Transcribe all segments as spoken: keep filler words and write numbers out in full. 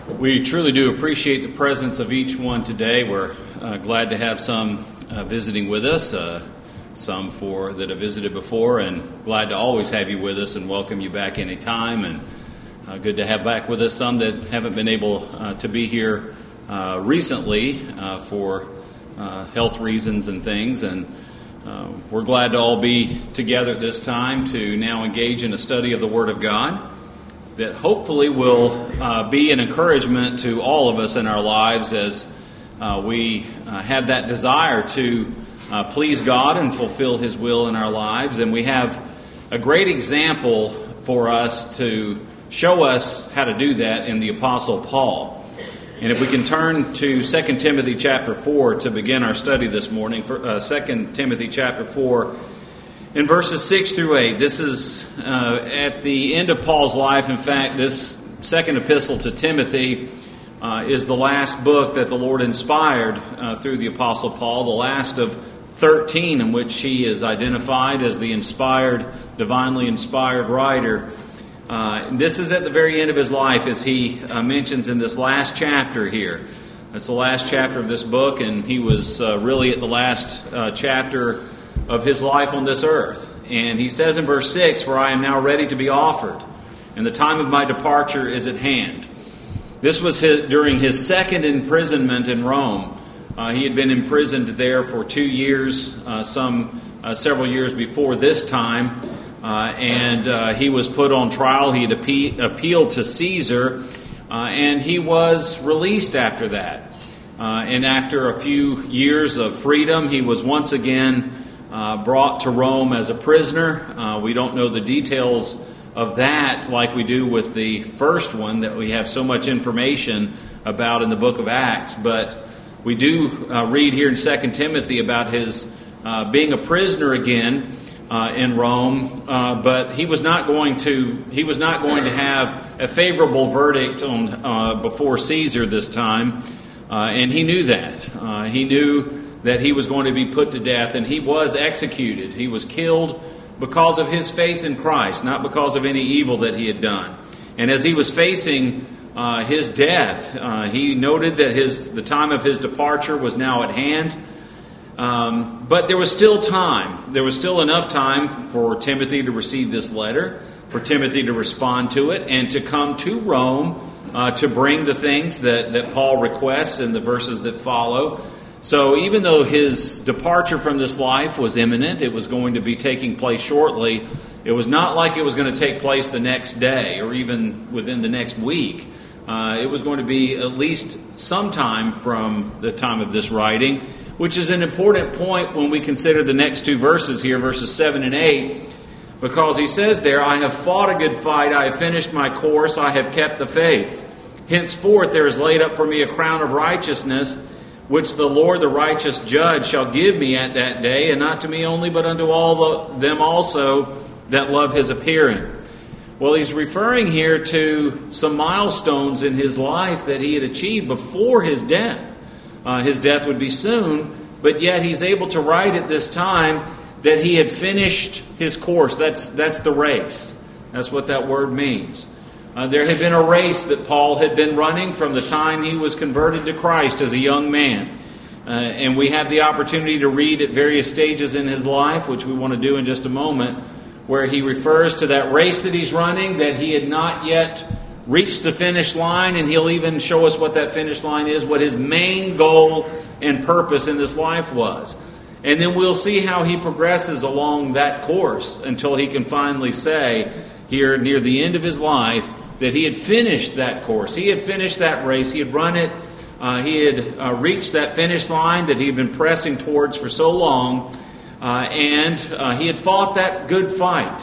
We truly do appreciate the presence of each one today. We're uh, glad to have some uh, visiting with us, uh, some for that have visited before, and glad to always have you with us and welcome you back any time. And uh, good to have back with us some that haven't been able uh, to be here uh, recently uh, for uh, health reasons and things. And uh, we're glad to all be together at this time to now engage in a study of the Word of God that hopefully will uh, be an encouragement to all of us in our lives as uh, we uh, have that desire to uh, please God and fulfill His will in our lives. And we have a great example for us to show us how to do that in the Apostle Paul. And if we can turn to Second Timothy chapter four to begin our study this morning, for, uh, Second Timothy chapter four, in verses six through eight, this is uh, at the end of Paul's life. In fact, this second epistle to Timothy uh, is the last book that the Lord inspired uh, through the Apostle Paul, the last of thirteen in which he is identified as the inspired, divinely inspired writer. Uh, this is at the very end of his life, as he uh, mentions in this last chapter here. That's the last chapter of this book, and he was uh, really at the last uh, chapter of his life on this earth. And he says in verse six, "For I am now ready to be offered, and the time of my departure is at hand." This was his, during his second imprisonment in Rome. Uh, he had been imprisoned there for two years, uh, some uh, several years before this time, uh, and uh, he was put on trial. He had appe- appealed to Caesar, uh, and he was released after that. Uh, and after a few years of freedom, he was once again Uh, brought to Rome as a prisoner. Uh, we don't know the details of that like we do with the first one that we have so much information about in the book of Acts. But we do uh, read here in Second Timothy about his uh, being a prisoner again uh, in Rome. Uh, but he was not going to he was not going to have a favorable verdict on uh, before Caesar this time, uh, and he knew that. Uh, he knew that he was going to be put to death, and he was executed. He was killed because of his faith in Christ, not because of any evil that he had done. And as he was facing uh, his death, uh, he noted that his the time of his departure was now at hand. Um, but there was still time. There was still enough time for Timothy to receive this letter, for Timothy to respond to it, and to come to Rome uh, to bring the things that, that Paul requests in the verses that follow. So even though his departure from this life was imminent, it was going to be taking place shortly, it was not like it was going to take place the next day or even within the next week. Uh, it was going to be at least some time from the time of this writing, which is an important point when we consider the next two verses here, verses seven and eight, because he says there, "I have fought a good fight, I have finished my course, I have kept the faith. Henceforth there is laid up for me a crown of righteousness, which the Lord, the righteous judge, shall give me at that day, and not to me only, but unto all the, them also that love his appearing." Well, he's referring here to some milestones in his life that he had achieved before his death. Uh, his death would be soon, but yet he's able to write at this time that he had finished his course. That's, that's the race. That's what that word means. Uh, there had been a race that Paul had been running from the time he was converted to Christ as a young man. Uh, and we have the opportunity to read at various stages in his life, which we want to do in just a moment, where he refers to that race that he's running, that he had not yet reached the finish line, and he'll even show us what that finish line is, what his main goal and purpose in this life was. And then we'll see how he progresses along that course until he can finally say, here near the end of his life, that he had finished that course. He had finished that race. He had run it. Uh, he had uh, reached that finish line that he had been pressing towards for so long. Uh, and uh, he had fought that good fight.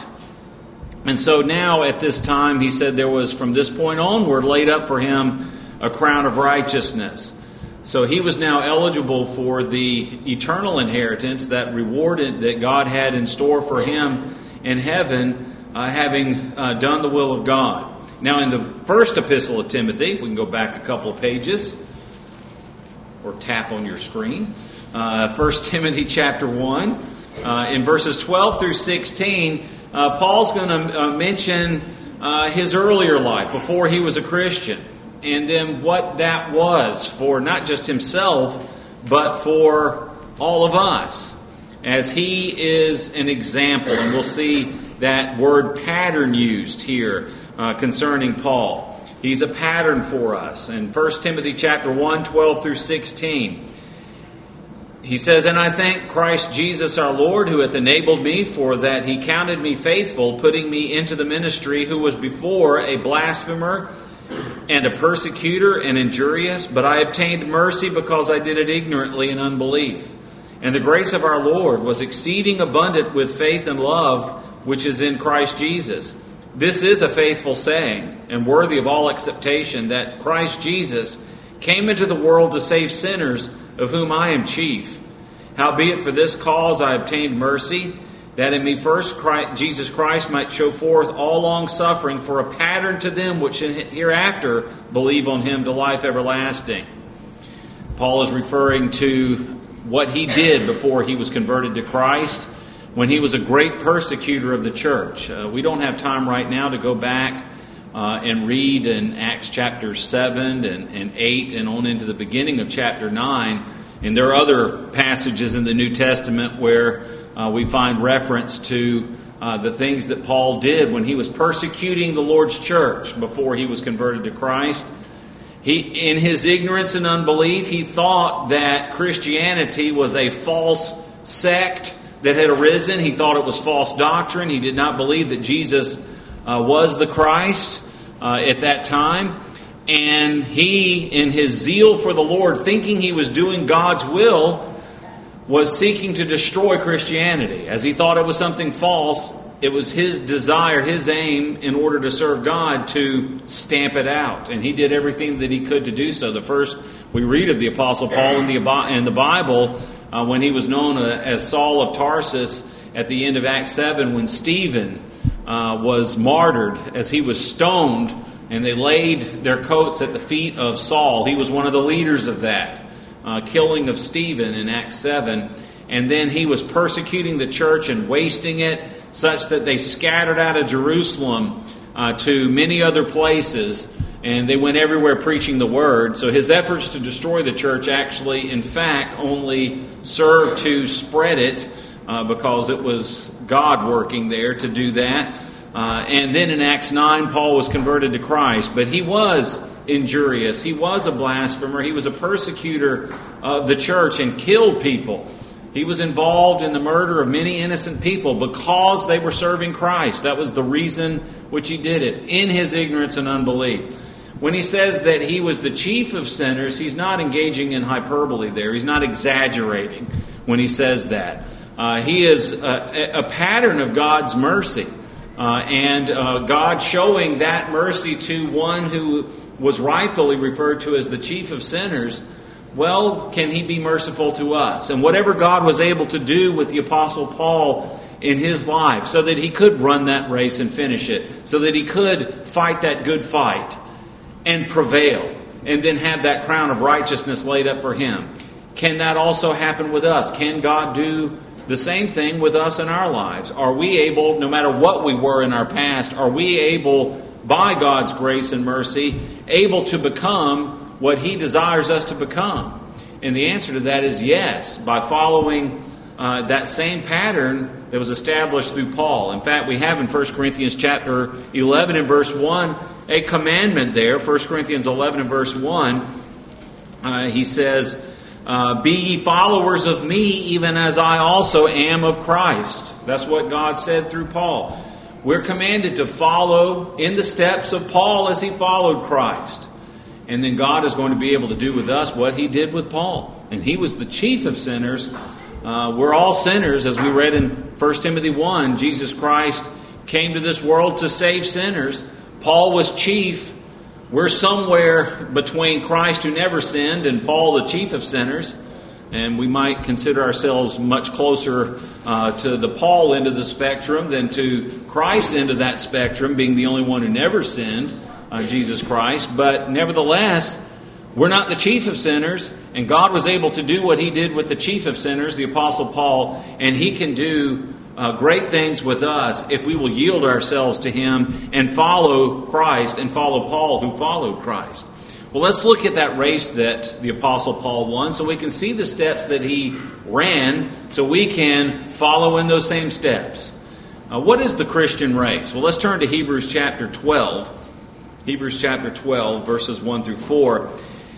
And so now at this time, he said there was from this point onward laid up for him a crown of righteousness. So he was now eligible for the eternal inheritance, that rewarded that God had in store for him in heaven, Uh, having uh, done the will of God. Now in the first epistle of Timothy, if we can go back a couple of pages, or tap on your screen, uh, First Timothy chapter one, uh, in verses twelve through sixteen, uh, Paul's going to uh, mention uh, his earlier life, before he was a Christian. and then what that was for not just himself, but for all of us, as he is an example. And we'll see that word pattern used here uh, concerning Paul. He's a pattern for us. In First Timothy chapter one, twelve through sixteen, he says, "And I thank Christ Jesus our Lord, who hath enabled me, for that he counted me faithful, putting me into the ministry, who was before a blasphemer and a persecutor and injurious, but I obtained mercy because I did it ignorantly in unbelief. And the grace of our Lord was exceeding abundant with faith and love, which is in Christ Jesus. This is a faithful saying, and worthy of all acceptation, that Christ Jesus came into the world to save sinners, of whom I am chief. Howbeit for this cause I obtained mercy, that in me first Christ, Jesus Christ might show forth all long suffering for a pattern to them which hereafter believe on him to life everlasting." Paul is referring to what he did before he was converted to Christ, when he was a great persecutor of the church. Uh, we don't have time right now to go back uh, and read in Acts chapter seven and, and eight and on into the beginning of chapter nine. And there are other passages in the New Testament where uh, we find reference to uh, the things that Paul did when he was persecuting the Lord's church before he was converted to Christ. He, in his ignorance and unbelief, he thought that Christianity was a false sect that had arisen. He thought it was false doctrine. He did not believe that Jesus uh, was the Christ uh, at that time. And he, in his zeal for the Lord, thinking he was doing God's will, was seeking to destroy Christianity. As he thought it was something false, it was his desire, his aim, in order to serve God, to stamp it out. And he did everything that he could to do so. The first we read of the Apostle Paul in the, in the Bible, Uh, when he was known uh, as Saul of Tarsus, at the end of Acts seven, when Stephen uh, was martyred, as he was stoned, and they laid their coats at the feet of Saul. He was one of the leaders of that uh, killing of Stephen in Acts seven. And then he was persecuting the church and wasting it, such that they scattered out of Jerusalem uh, to many other places. And they went everywhere preaching the word. So his efforts to destroy the church actually, in fact, only served to spread it uh, because it was God working there to do that. Uh, and then in Acts nine, Paul was converted to Christ. But he was injurious. He was a blasphemer. He was a persecutor of the church and killed people. He was involved in the murder of many innocent people because they were serving Christ. That was the reason which he did it, in his ignorance and unbelief. When he says that he was the chief of sinners, he's not engaging in hyperbole there. He's not exaggerating when he says that. Uh, he is a, a pattern of God's mercy. Uh, and uh, God showing that mercy to one who was rightfully referred to as the chief of sinners. Well, can he be merciful to us? And whatever God was able to do with the Apostle Paul in his life, so that he could run that race and finish it, so that he could fight that good fight and prevail, and then have that crown of righteousness laid up for him. Can that also happen with us? Can God do the same thing with us in our lives? Are we able, no matter what we were in our past, are we able, by God's grace and mercy, able to become what he desires us to become? And the answer to that is yes, by following uh, that same pattern that was established through Paul. In fact, we have in First Corinthians chapter eleven and verse one a commandment there. First Corinthians eleven and verse one, uh, he says, uh, "Be ye followers of me, even as I also am of Christ." That's what God said through Paul. We're commanded to follow in the steps of Paul as he followed Christ. And then God is going to be able to do with us what he did with Paul. And he was the chief of sinners. Uh, we're all sinners, as we read in First Timothy one. Jesus Christ came to this world to save sinners. Paul was chief. We're somewhere between Christ, who never sinned, and Paul, the chief of sinners. And we might consider ourselves much closer uh, to the Paul end of the spectrum than to Christ's end of that spectrum, being the only one who never sinned. Uh, Jesus Christ. But nevertheless, we're not the chief of sinners, and God was able to do what he did with the chief of sinners, the Apostle Paul, and he can do uh, great things with us if we will yield ourselves to Him and follow Christ and follow Paul who followed Christ. Well, let's look at that race that the Apostle Paul won so we can see the steps that he ran so we can follow in those same steps. Uh, what is the Christian race? Well, let's turn to Hebrews chapter twelve. Hebrews chapter twelve, verses one through four.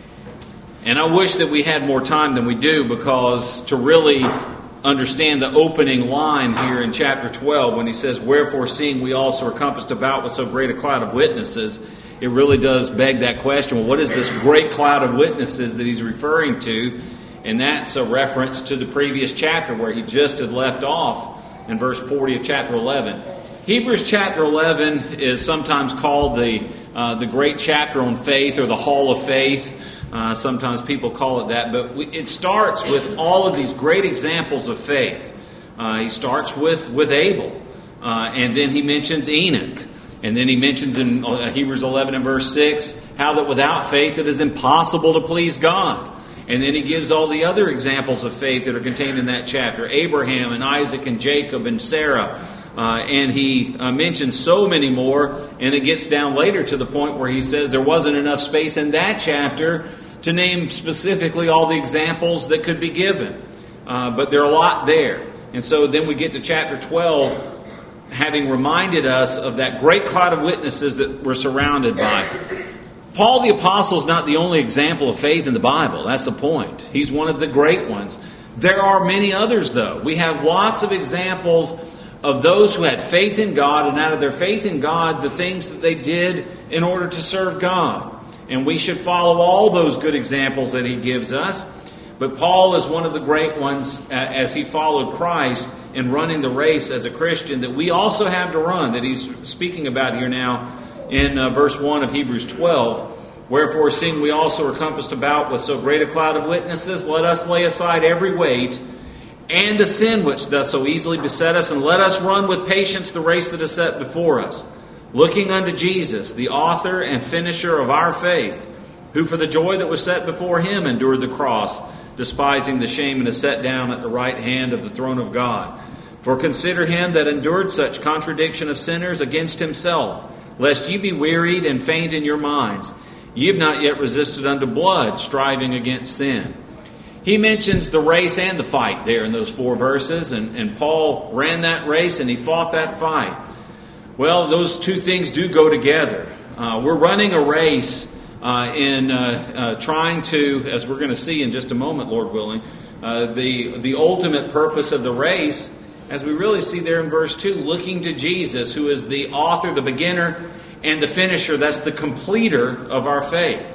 And I wish that we had more time than we do, because to really understand the opening line here in chapter twelve, when he says, "Wherefore, seeing we also are compassed about with so great a cloud of witnesses," it really does beg that question. Well, what is this great cloud of witnesses that he's referring to? And that's a reference to the previous chapter where he just had left off in verse forty of chapter eleven. Hebrews chapter eleven is sometimes called the uh, the great chapter on faith, or the hall of faith. Uh, sometimes people call it that, but we, it starts with all of these great examples of faith. Uh, he starts with, with Abel, uh, and then he mentions Enoch. And then he mentions in uh, Hebrews eleven and verse six, how that without faith it is impossible to please God. And then he gives all the other examples of faith that are contained in that chapter. Abraham and Isaac and Jacob and Sarah. Uh, and he uh, mentions so many more, and it gets down later to the point where he says there wasn't enough space in that chapter to name specifically all the examples that could be given. Uh, but there are a lot there. And so then we get to chapter twelve, having reminded us of that great cloud of witnesses that we're surrounded by. Paul the Apostle is not the only example of faith in the Bible. That's the point. He's one of the great ones. There are many others, though. We have lots of examples of those who had faith in God, and out of their faith in God, the things that they did in order to serve God. And we should follow all those good examples that he gives us. But Paul is one of the great ones, uh, as he followed Christ in running the race as a Christian that we also have to run, that he's speaking about here now in uh, verse one of Hebrews twelve. "Wherefore, seeing we also are compassed about with so great a cloud of witnesses, let us lay aside every weight and the sin which doth so easily beset us, and let us run with patience the race that is set before us, looking unto Jesus, the author and finisher of our faith, who for the joy that was set before him endured the cross, despising the shame, and is set down at the right hand of the throne of God. For consider him that endured such contradiction of sinners against himself, lest ye be wearied and faint in your minds. Ye have not yet resisted unto blood, striving against sin." He mentions the race and the fight there in those four verses, and, and Paul ran that race and he fought that fight. Well, those two things do go together. Uh, we're running a race uh, in uh, uh, trying to, as we're going to see in just a moment, Lord willing, uh, the, the ultimate purpose of the race, as we really see there in verse two, looking to Jesus, who is the author, the beginner, and the finisher. That's the completer of our faith.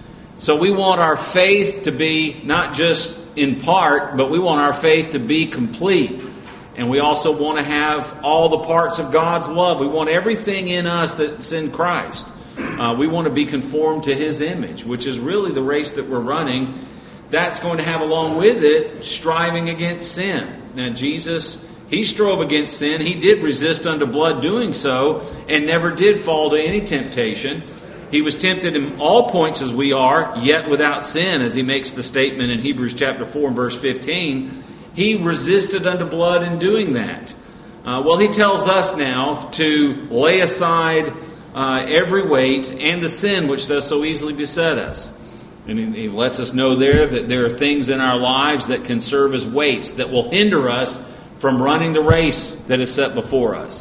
So we want our faith to be not just in part, but we want our faith to be complete. And we also want to have all the parts of God's love. We want everything in us that's in Christ. Uh, we want to be conformed to His image, which is really the race that we're running. That's going to have along with it striving against sin. Now Jesus, He strove against sin. He did resist unto blood doing so, and never did fall to any temptation. He was tempted in all points as we are, yet without sin, as he makes the statement in Hebrews chapter four and verse fifteen. He resisted unto blood in doing that. Uh, well, he tells us now to lay aside uh, every weight and the sin which does so easily beset us. And he, he lets us know there that there are things in our lives that can serve as weights that will hinder us from running the race that is set before us.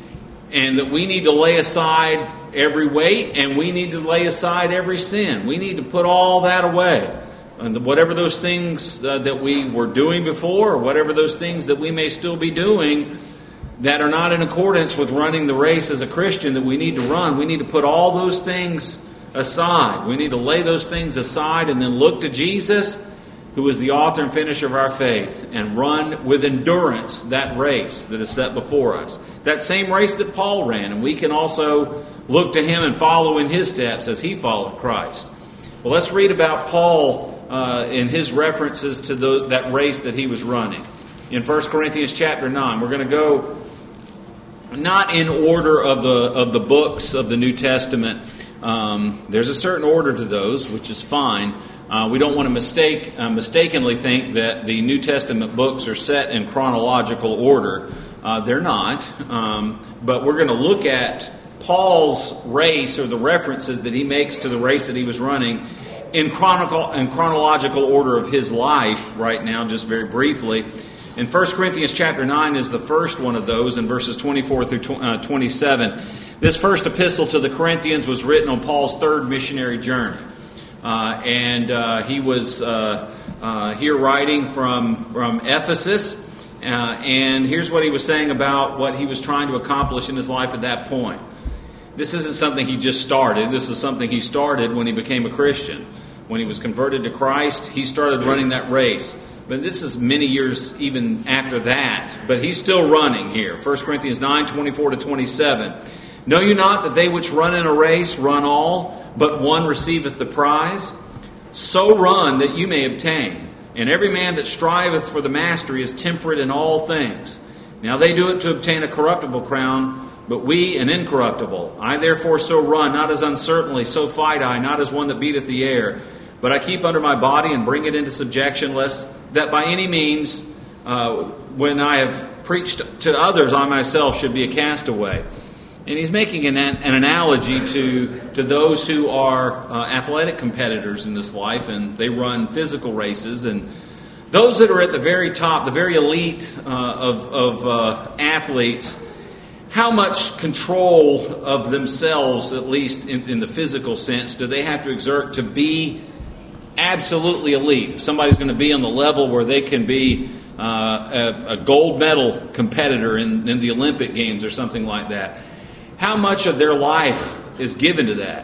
And that we need to lay aside every weight, and we need to lay aside every sin. We need to put all that away. And whatever those things uh, that we were doing before, or whatever those things that we may still be doing that are not in accordance with running the race as a Christian that we need to run, we need to put all those things aside. We need to lay those things aside and then look to Jesus, who is the author and finisher of our faith, and run with endurance that race that is set before us. That same race that Paul ran, and we can also look to him and follow in his steps as he followed Christ. Well, let's read about Paul uh, in his references to the, that race that he was running. In First Corinthians chapter nine, we're going to go not in order of the of the books of the New Testament. Um, there's a certain order to those, which is fine. Uh, we don't want to mistake uh, mistakenly think that the New Testament books are set in chronological order. Uh, they're not. Um, but we're going to look at Paul's race, or the references that he makes to the race that he was running, in chronicle in chronological order of his life right now, just very briefly. And First Corinthians chapter nine is the first one of those, in verses twenty-four through twenty-seven. This first epistle to the Corinthians was written on Paul's third missionary journey. Uh, and uh, he was uh, uh, here writing from, from Ephesus. Uh, and here's what he was saying about what he was trying to accomplish in his life at that point. This isn't something he just started. This is something he started when he became a Christian. When he was converted to Christ, he started running that race. But this is many years even after that. But he's still running here. First Corinthians nine, twenty-four to twenty-seven. Know you not that they which run in a race run all, but one receiveth the prize? So run that you may obtain. And every man that striveth for the mastery is temperate in all things. Now they do it to obtain a corruptible crown, but we an incorruptible. I therefore so run, not as uncertainly, so fight I, not as one that beateth the air. But I keep under my body and bring it into subjection, lest that by any means, uh, when I have preached to others, I myself should be a castaway. And he's making an, an analogy to, to those who are uh, athletic competitors in this life, and they run physical races. And those that are at the very top, the very elite uh, of, of uh, athletes, how much control of themselves, at least in, in the physical sense, do they have to exert to be absolutely elite? If somebody's going to be on the level where they can be uh, a, a gold medal competitor in, in the Olympic Games or something like that, how much of their life is given to that?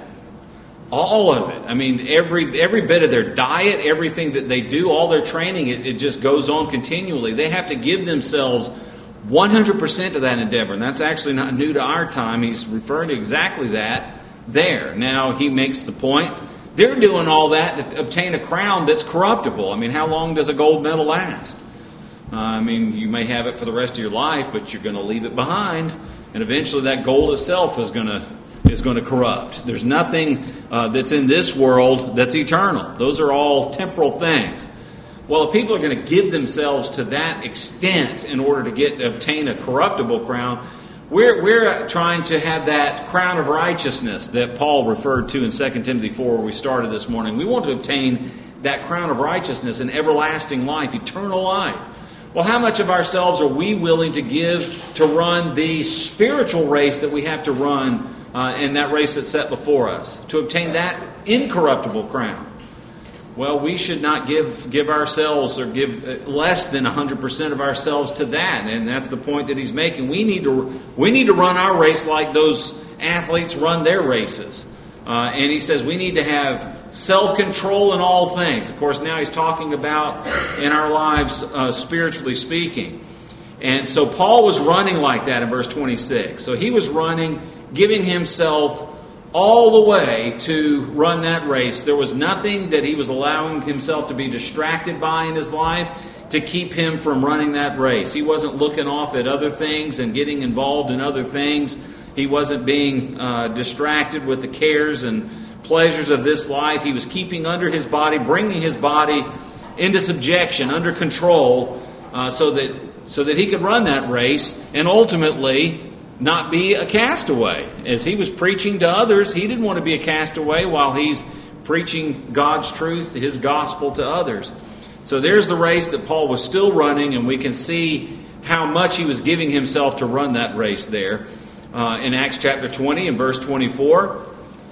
All of it. I mean, every every bit of their diet, everything that they do, all their training, it, it just goes on continually. They have to give themselves one hundred percent to that endeavor. And that's actually not new to our time. He's referring to exactly that there. Now, he makes the point, they're doing all that to obtain a crown that's corruptible. I mean, how long does a gold medal last? Uh, I mean, you may have it for the rest of your life, but you're going to leave it behind. And eventually that gold itself is going to is going to corrupt. There's nothing uh, that's in this world that's eternal. Those are all temporal things. Well, if people are going to give themselves to that extent in order to get obtain a corruptible crown, we're we're trying to have that crown of righteousness that Paul referred to in Second Timothy four, where we started this morning. We want to obtain that crown of righteousness and everlasting life, eternal life. Well, how much of ourselves are we willing to give to run the spiritual race that we have to run uh, in that race that's set before us, to obtain that incorruptible crown? Well, we should not give give ourselves or give less than one hundred percent of ourselves to that, and that's the point that he's making. We need to we need to run our race like those athletes run their races. Uh, and he says we need to have self-control in all things. Of course, now he's talking about in our lives, uh, spiritually speaking. And so Paul was running like that in verse twenty-six. So he was running, giving himself all the way to run that race. There was nothing that he was allowing himself to be distracted by in his life to keep him from running that race. He wasn't looking off at other things and getting involved in other things. He wasn't being uh, distracted with the cares and pleasures of this life. He was keeping under his body, bringing his body into subjection, under control, uh, so that so that he could run that race and ultimately not be a castaway. As he was preaching to others, he didn't want to be a castaway while he's preaching God's truth, his gospel to others. So there's the race that Paul was still running, and we can see how much he was giving himself to run that race there. Uh, in Acts chapter twenty and verse twenty-four,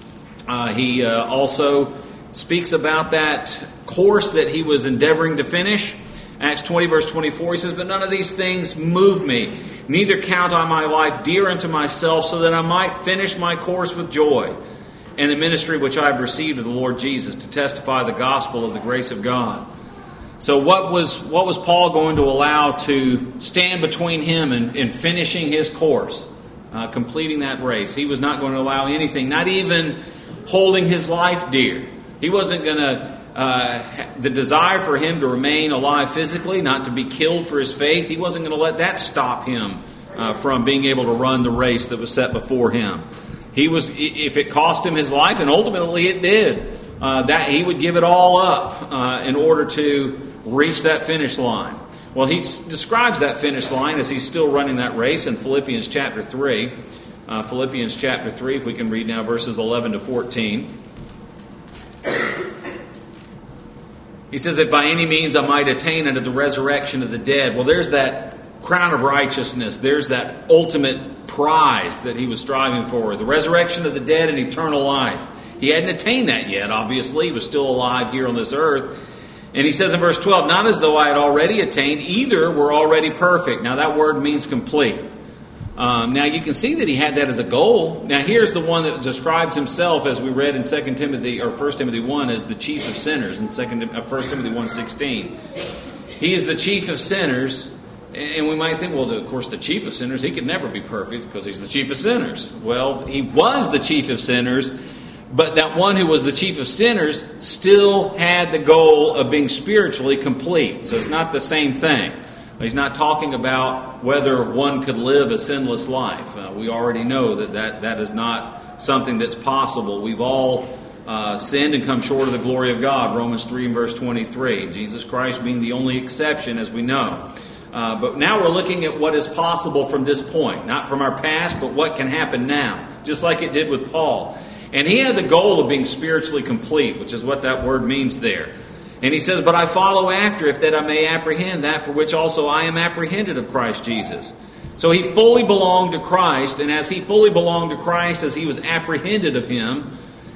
uh, he uh, also speaks about that course that he was endeavoring to finish. Acts twenty verse twenty-four, he says, "But none of these things move me, neither count I my life dear unto myself, so that I might finish my course with joy, and the ministry which I have received of the Lord Jesus, to testify the gospel of the grace of God." So what was what was Paul going to allow to stand between him and, and finishing his course, uh, completing that race? He was not going to allow anything, not even holding his life dear. He wasn't going to, uh, the desire for him to remain alive physically, not to be killed for his faith, he wasn't going to let that stop him uh, from being able to run the race that was set before him. He was, if it cost him his life, and ultimately it did, uh, that he would give it all up uh, in order to reach that finish line. Well, he describes that finish line as he's still running that race in Philippians chapter three. Uh, Philippians chapter three, if we can read now verses eleven to fourteen. He says that by any means I might attain unto the resurrection of the dead. Well, there's that crown of righteousness. There's that ultimate prize that he was striving for. The resurrection of the dead and eternal life. He hadn't attained that yet, obviously. He was still alive here on this earth. And he says in verse twelve, not as though I had already attained, either were already perfect. Now that word means complete. Um, now you can see that he had that as a goal. Now here's the one that describes himself, as we read in Second Timothy or First Timothy one, as the chief of sinners in Second uh, First Timothy one sixteen. He is the chief of sinners, and we might think, well, of course, the chief of sinners, he could never be perfect because he's the chief of sinners. Well, he was the chief of sinners, but that one who was the chief of sinners still had the goal of being spiritually complete. So it's not the same thing. He's not talking about whether one could live a sinless life. Uh, we already know that, that that is not something that's possible. We've all uh, sinned and come short of the glory of God. Romans three and verse twenty-three. Jesus Christ being the only exception, as we know. Uh, but now we're looking at what is possible from this point. Not from our past, but what can happen now. Just like it did with Paul. And he had the goal of being spiritually complete, which is what that word means there. And he says, but I follow after, if that I may apprehend that for which also I am apprehended of Christ Jesus. So he fully belonged to Christ, and as he fully belonged to Christ, as he was apprehended of him,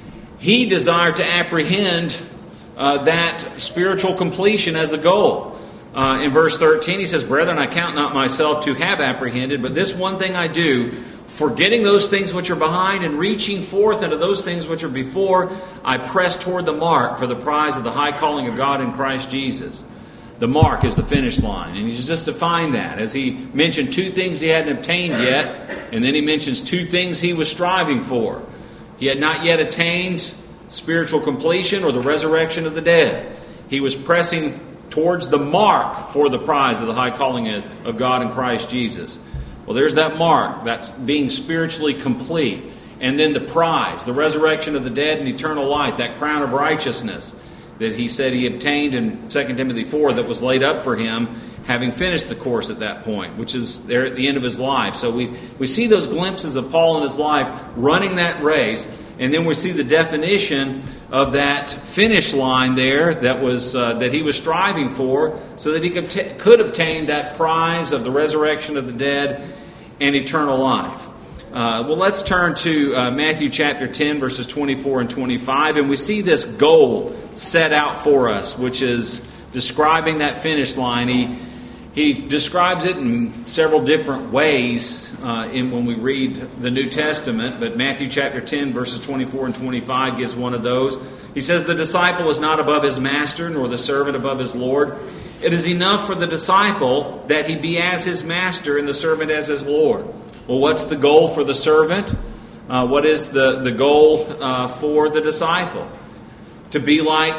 he desired to apprehend uh, that spiritual completion as a goal. Uh, in verse thirteen, he says, brethren, I count not myself to have apprehended, but this one thing I do, forgetting those things which are behind and reaching forth into those things which are before, I press toward the mark for the prize of the high calling of God in Christ Jesus. The mark is the finish line. And he's just defined that as he mentioned two things he hadn't obtained yet, and then he mentions two things he was striving for. He had not yet attained spiritual completion or the resurrection of the dead. He was pressing towards the mark for the prize of the high calling of God in Christ Jesus. Well, there's that mark, that's being spiritually complete. And then the prize, the resurrection of the dead and eternal life, that crown of righteousness that he said he obtained in Second Timothy four that was laid up for him, having finished the course at that point, which is there at the end of his life. So we, we see those glimpses of Paul in his life running that race, and then we see the definition of that finish line there that was uh, that he was striving for, so that he could, t- could obtain that prize of the resurrection of the dead and eternal life. Uh, well, let's turn to uh, Matthew chapter ten, verses twenty-four and twenty-five, and we see this goal set out for us, which is describing that finish line. He he describes it in several different ways uh, in when we read the New Testament, but Matthew chapter ten, verses twenty-four and twenty-five gives one of those. He says, the disciple is not above his master, nor the servant above his Lord. It is enough for the disciple that he be as his master and the servant as his Lord. Well, what's the goal for the servant? Uh, what is the, the goal uh, for the disciple? To be like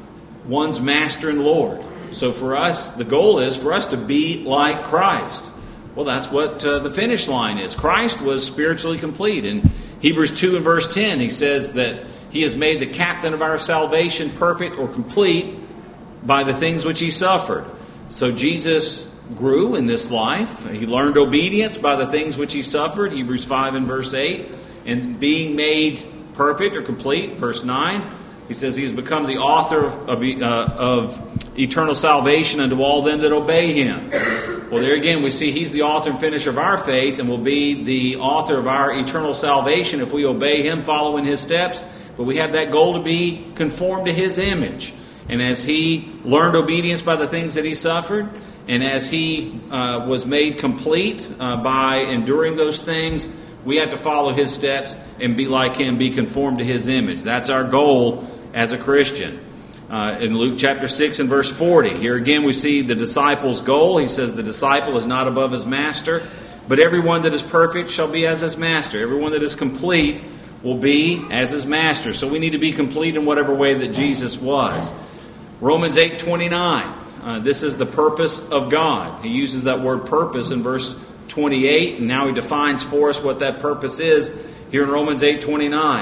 one's master and Lord. So for us, the goal is for us to be like Christ. Well, that's what uh, the finish line is. Christ was spiritually complete. In Hebrews two and verse ten, he says that he has made the captain of our salvation perfect or complete by the things which he suffered. So Jesus grew in this life. He learned obedience by the things which he suffered, Hebrews five and verse eight. And being made perfect or complete, verse nine, he says he has become the author of, uh, of eternal salvation unto all them that obey him. Well, there again we see he's the author and finisher of our faith and will be the author of our eternal salvation if we obey him, follow in his steps. But we have that goal to be conformed to his image. And as he learned obedience by the things that he suffered, and as he uh, was made complete uh, by enduring those things, we have to follow his steps and be like him, be conformed to his image. That's our goal as a Christian. Uh, in Luke chapter six and verse forty, here again we see the disciple's goal. He says the disciple is not above his master, but everyone that is perfect shall be as his master. Everyone that is complete will be as his master. So we need to be complete in whatever way that Jesus was. Romans eight twenty-nine. Uh, this is the purpose of God. He uses that word purpose in verse twenty-eight, and now he defines for us what that purpose is here in Romans eight twenty-nine.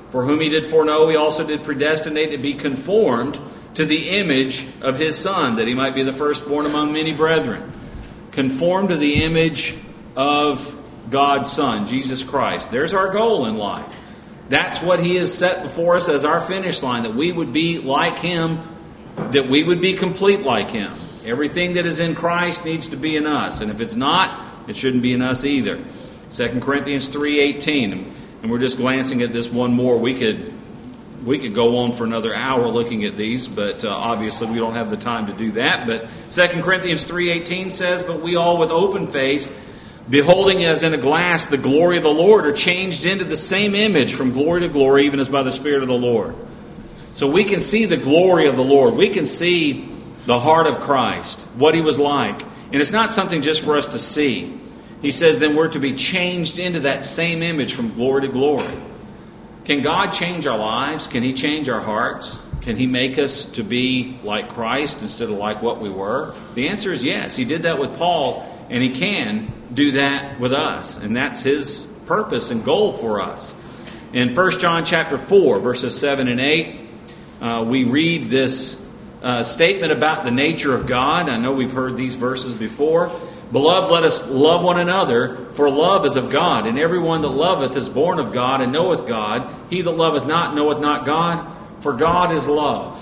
For whom he did foreknow, he also did predestinate to be conformed to the image of his Son, that he might be the firstborn among many brethren. Conformed to the image of God's Son, Jesus Christ. There's our goal in life. That's what he has set before us as our finish line, that we would be like him, that we would be complete like him. Everything that is in Christ needs to be in us. And if it's not, it shouldn't be in us either. Second Corinthians three eighteen. And we're just glancing at this one more. We could we could go on for another hour looking at these, but uh, obviously we don't have the time to do that. But Second Corinthians three eighteen says, "But we all with open face, beholding as in a glass the glory of the Lord, are changed into the same image from glory to glory, even as by the Spirit of the Lord." So we can see the glory of the Lord. We can see the heart of Christ, what he was like. And it's not something just for us to see. He says then we're to be changed into that same image from glory to glory. Can God change our lives? Can he change our hearts? Can he make us to be like Christ instead of like what we were? The answer is yes. He did that with Paul, and he can do that with us. And that's his purpose and goal for us. In First John chapter four, verses seven and eight, uh, we read this uh, statement about the nature of God. I know we've heard these verses before. "Beloved, let us love one another, for love is of God. And everyone that loveth is born of God, and knoweth God. He that loveth not knoweth not God, for God is love."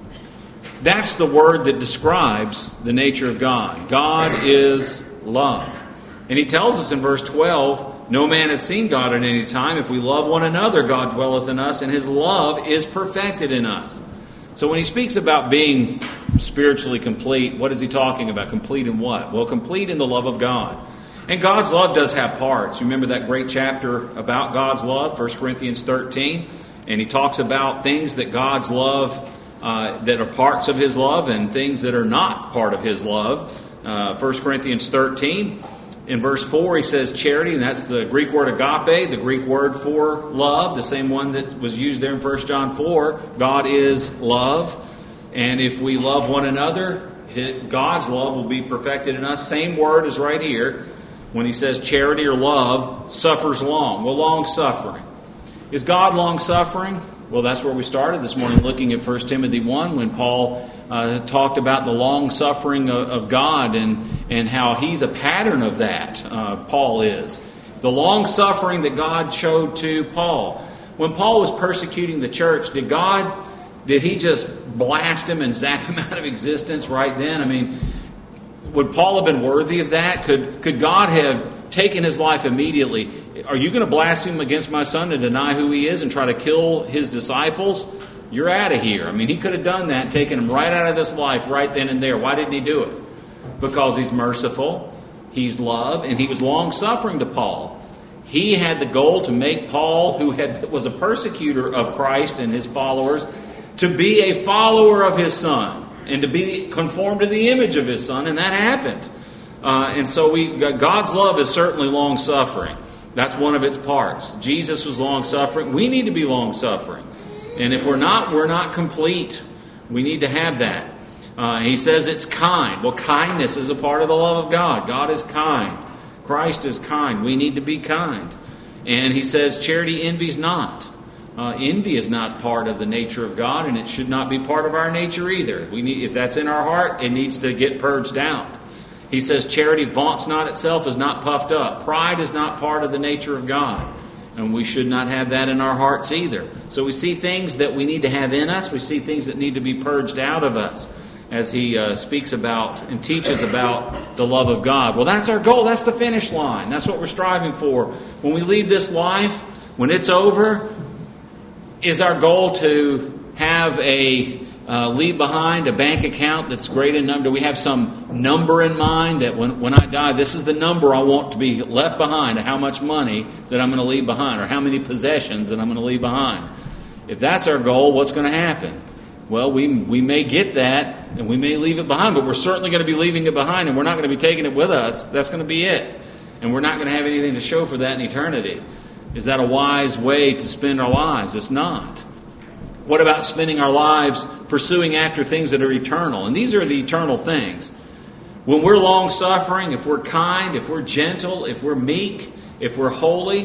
That's the word that describes the nature of God. God is love. And he tells us in verse twelve, "No man hath seen God at any time. If we love one another, God dwelleth in us, and his love is perfected in us." So when he speaks about being spiritually complete, what is he talking about? Complete in what? Well, complete in the love of God. And God's love does have parts. You remember that great chapter about God's love, First Corinthians thirteen? And he talks about things that God's love, uh, that are parts of his love, and things that are not part of his love. Uh, First Corinthians thirteen, in verse four, he says charity, and that's the Greek word agape, the Greek word for love, the same one that was used there in First John four. God is love. And if we love one another, God's love will be perfected in us. Same word is right here. When he says charity or love, suffers long. Well, long-suffering. Is God long-suffering? Well, that's where we started this morning, looking at First Timothy one, when Paul uh, talked about the long-suffering of, of God and, and how he's a pattern of that, uh, Paul is. The long-suffering that God showed to Paul. When Paul was persecuting the church, did God, did he just blast him and zap him out of existence right then? I mean, would Paul have been worthy of that? Could, could God have taken his life immediately? Are you going to blaspheme against my son and deny who he is and try to kill his disciples? You're out of here. I mean, he could have done that, taken him right out of this life right then and there. Why didn't he do it? Because he's merciful, he's love, and he was long-suffering to Paul. He had the goal to make Paul, who had was a persecutor of Christ and his followers, to be a follower of his Son and to be conformed to the image of his Son, and that happened. Uh, and so we God's love is certainly long-suffering. That's one of its parts. Jesus was long-suffering. We need to be long-suffering. And if we're not, we're not complete. We need to have that. Uh, he says it's kind. Well, kindness is a part of the love of God. God is kind. Christ is kind. We need to be kind. And he says charity envies not. Uh, envy is not part of the nature of God, and it should not be part of our nature either. We need, if that's in our heart, it needs to get purged out. He says charity vaunts not itself, is not puffed up. Pride is not part of the nature of God. And we should not have that in our hearts either. So we see things that we need to have in us. We see things that need to be purged out of us as he uh, speaks about and teaches about the love of God. Well, that's our goal. That's the finish line. That's what we're striving for. When we leave this life, when it's over, is our goal to have a uh, leave behind a bank account that's great in number? Do we have some number in mind that when, when I die, this is the number I want to be left behind, how much money that I'm going to leave behind, or how many possessions that I'm going to leave behind? If that's our goal, what's going to happen? Well, we we may get that, and we may leave it behind, but we're certainly going to be leaving it behind, and we're not going to be taking it with us. That's going to be it. And we're not going to have anything to show for that in eternity. Is that a wise way to spend our lives? It's not. What about spending our lives pursuing after things that are eternal? And these are the eternal things. When we're long-suffering, if we're kind, if we're gentle, if we're meek, if we're holy,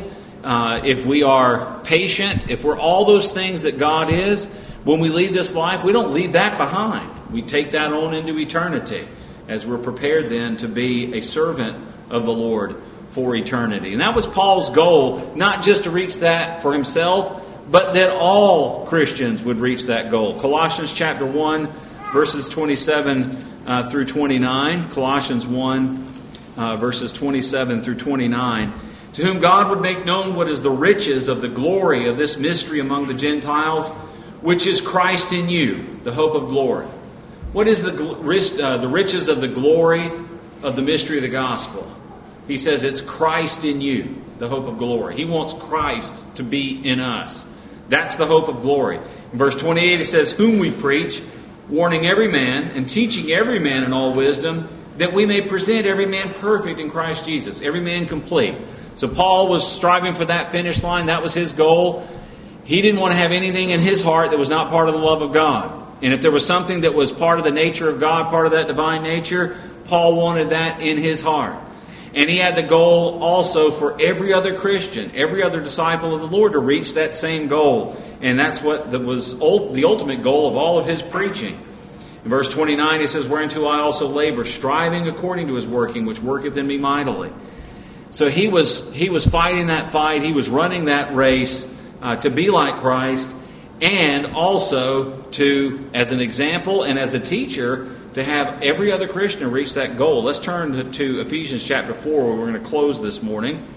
uh, if we are patient, if we're all those things that God is, when we leave this life, we don't leave that behind. We take that on into eternity as we're prepared then to be a servant of the Lord for eternity. And that was Paul's goal, not just to reach that for himself, but that all Christians would reach that goal. Colossians chapter one, verses twenty-seven uh, through twenty-nine. Colossians one, uh, verses twenty-seven through twenty-nine. To whom God would make known what is the riches of the glory of this mystery among the Gentiles, which is Christ in you, the hope of glory. What is the uh, the riches of the glory of the mystery of the gospel? He says it's Christ in you, the hope of glory. He wants Christ to be in us. That's the hope of glory. In verse twenty-eight it says, whom we preach, warning every man and teaching every man in all wisdom, that we may present every man perfect in Christ Jesus, every man complete. So Paul was striving for that finish line. That was his goal. He didn't want to have anything in his heart that was not part of the love of God. And if there was something that was part of the nature of God, part of that divine nature, Paul wanted that in his heart. And he had the goal also for every other Christian, every other disciple of the Lord to reach that same goal. And that's what that was the ultimate goal of all of his preaching. In verse twenty-nine, he says, whereunto I also labor, striving according to his working, which worketh in me mightily. So he was he was fighting that fight. He was running that race uh, to be like Christ, and also to, as an example and as a teacher, to have every other Christian reach that goal. Let's turn to, to Ephesians chapter four, where we're going to close this morning.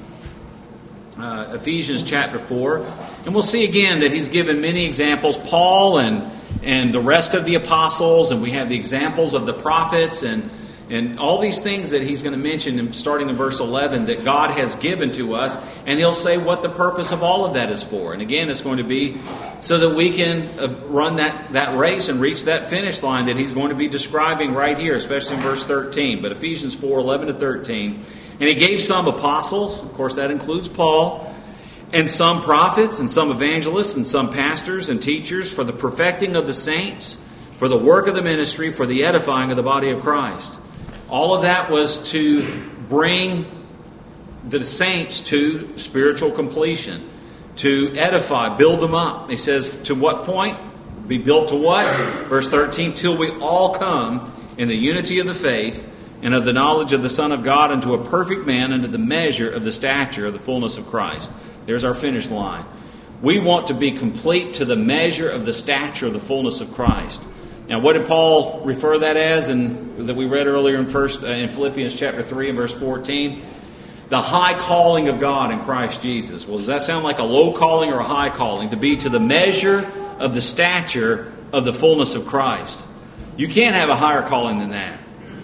Uh, Ephesians chapter four. And we'll see again that he's given many examples. Paul and and the rest of the apostles, and we have the examples of the prophets, and and all these things that he's going to mention, starting in verse eleven, that God has given to us. And he'll say what the purpose of all of that is for. And again, it's going to be so that we can run that, that race and reach that finish line that he's going to be describing right here, especially in verse thirteen. But Ephesians four, eleven to thirteen. And he gave some apostles, of course that includes Paul, and some prophets, and some evangelists, and some pastors and teachers, for the perfecting of the saints, for the work of the ministry, for the edifying of the body of Christ. All of that was to bring the saints to spiritual completion, to edify, build them up. He says, to what point? Be built to what? Verse thirteen, till we all come in the unity of the faith and of the knowledge of the Son of God, unto a perfect man, unto the measure of the stature of the fullness of Christ. There's our finish line. We want to be complete to the measure of the stature of the fullness of Christ. Now, what did Paul refer that as, and that we read earlier in first uh, in Philippians chapter three and verse fourteen? The high calling of God in Christ Jesus. Well, does that sound like a low calling or a high calling? To be to the measure of the stature of the fullness of Christ. You can't have a higher calling than that.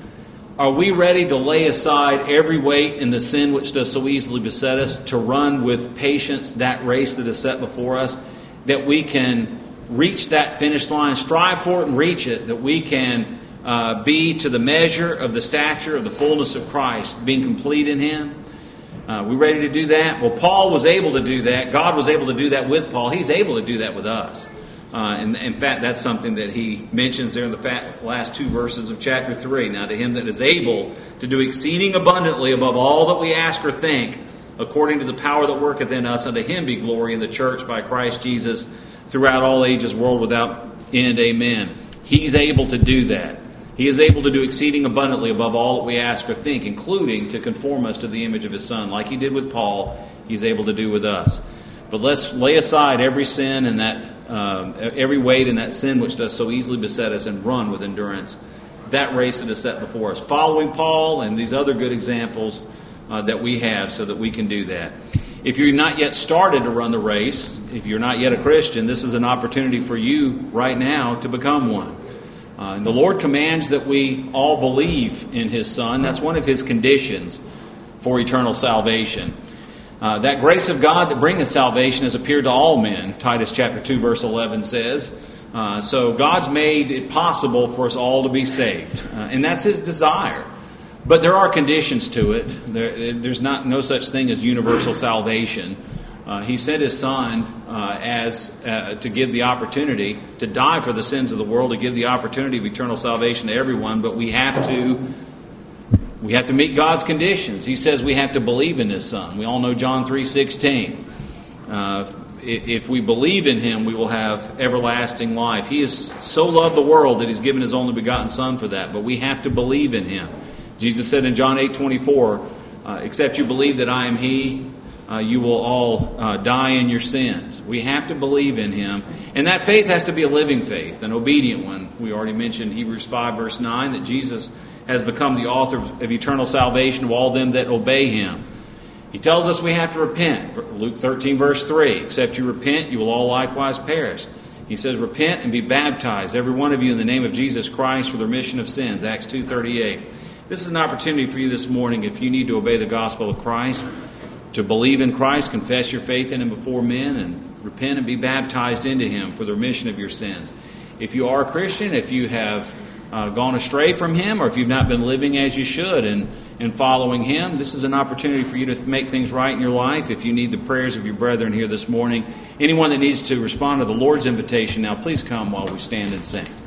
Are we ready to lay aside every weight and the sin which does so easily beset us, to run with patience that race that is set before us, that we can reach that finish line, strive for it and reach it, that we can uh, be to the measure of the stature of the fullness of Christ, being complete in Him? Uh, we ready to do that? Well, Paul was able to do that. God was able to do that with Paul. He's able to do that with us. Uh, and in fact, that's something that he mentions there in the last two verses of chapter three. Now, to him that is able to do exceeding abundantly above all that we ask or think, according to the power that worketh in us, unto him be glory in the church by Christ Jesus throughout all ages, world without end. Amen. He's able to do that. He is able to do exceeding abundantly above all that we ask or think, including to conform us to the image of His Son. Like He did with Paul, He's able to do with us. But let's lay aside every sin and that um, every weight and that sin which does so easily beset us, and run with endurance that race that is set before us, following Paul and these other good examples uh, that we have, so that we can do that. If you're not yet started to run the race, if you're not yet a Christian, this is an opportunity for you right now to become one. Uh, and the Lord commands that we all believe in His Son. That's one of His conditions for eternal salvation. Uh, that grace of God that bringeth salvation has appeared to all men, Titus chapter two verse eleven says. Uh, so God's made it possible for us all to be saved. Uh, and that's His desire. But there are conditions to it. There, there's not no such thing as universal salvation. Uh, he sent His Son uh, as uh, to give the opportunity to die for the sins of the world, to give the opportunity of eternal salvation to everyone. But we have to we have to meet God's conditions. He says we have to believe in His Son. We all know John three sixteen. Uh, if we believe in Him, we will have everlasting life. He has so loved the world that He's given His only begotten Son for that. But we have to believe in Him. Jesus said in John eight twenty-four, uh, except you believe that I am He, uh, you will all uh, die in your sins. We have to believe in Him. And that faith has to be a living faith, an obedient one. We already mentioned Hebrews five verse nine, that Jesus has become the author of eternal salvation of all them that obey Him. He tells us we have to repent. Luke thirteen verse three, except you repent, you will all likewise perish. He says, repent and be baptized, every one of you, in the name of Jesus Christ for the remission of sins. Acts two thirty-eight. This is an opportunity for you this morning, if you need to obey the gospel of Christ, to believe in Christ, confess your faith in Him before men, and repent and be baptized into Him for the remission of your sins. If you are a Christian, if you have uh, gone astray from Him, or if you've not been living as you should and, and following Him, this is an opportunity for you to make things right in your life. If you need the prayers of your brethren here this morning, anyone that needs to respond to the Lord's invitation now, please come while we stand and sing.